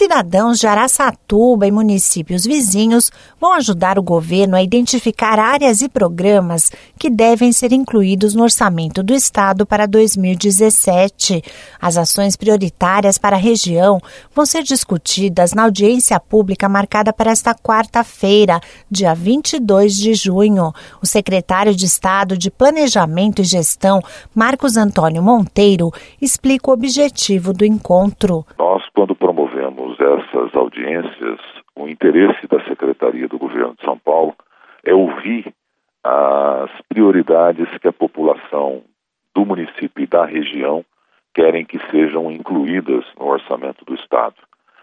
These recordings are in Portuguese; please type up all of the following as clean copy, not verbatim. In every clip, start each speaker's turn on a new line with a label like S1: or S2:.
S1: cidadãos de Araçatuba e municípios vizinhos vão ajudar o governo a identificar áreas e programas que devem ser incluídos no orçamento do Estado para 2017. As ações prioritárias para a região vão ser discutidas na audiência pública marcada para esta quarta-feira, dia 22 de junho. O secretário de Estado de Planejamento e Gestão, Marcos Antônio Monteiro, explica o objetivo do encontro.
S2: Nós, quando promovemos essas audiências, o interesse da Secretaria do Governo de São Paulo é ouvir as prioridades que a população do município e da região querem que sejam incluídas no orçamento do Estado.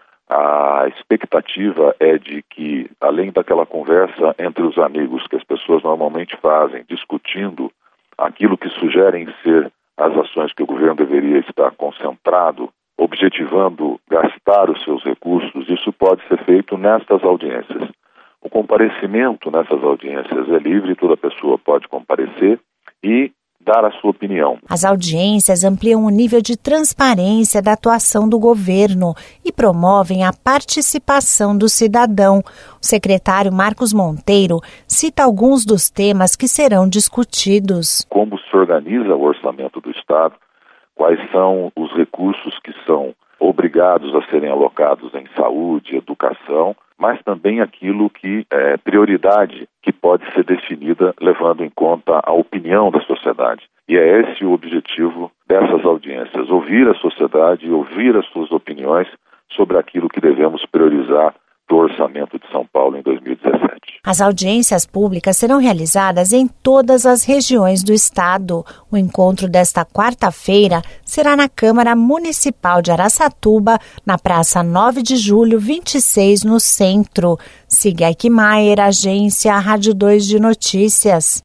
S2: A expectativa é de que, além daquela conversa entre os amigos que as pessoas normalmente fazem, discutindo aquilo que sugerem ser as ações que o governo deveria estar concentrado, objetivando gastar os seus recursos, isso pode ser feito nestas audiências. O comparecimento nessas audiências é livre, toda pessoa pode comparecer e dar a sua opinião.
S1: As audiências ampliam o nível de transparência da atuação do governo e promovem a participação do cidadão. O secretário Marcos Monteiro cita alguns dos temas que serão discutidos.
S2: Como se organiza o orçamento do Estado, quais são os recursos que são obrigados a serem alocados em saúde, educação, mas também aquilo que é prioridade, que pode ser definida levando em conta a opinião da sociedade. E é esse o objetivo dessas audiências, ouvir a sociedade, ouvir as suas opiniões sobre aquilo que devemos priorizar do orçamento de São Paulo em 2017.
S1: As audiências públicas serão realizadas em todas as regiões do estado. O encontro desta quarta-feira será na Câmara Municipal de Araçatuba, na Praça 9 de Julho, 26, no centro. Siga Eichmeier, Agência Rádio 2 de Notícias.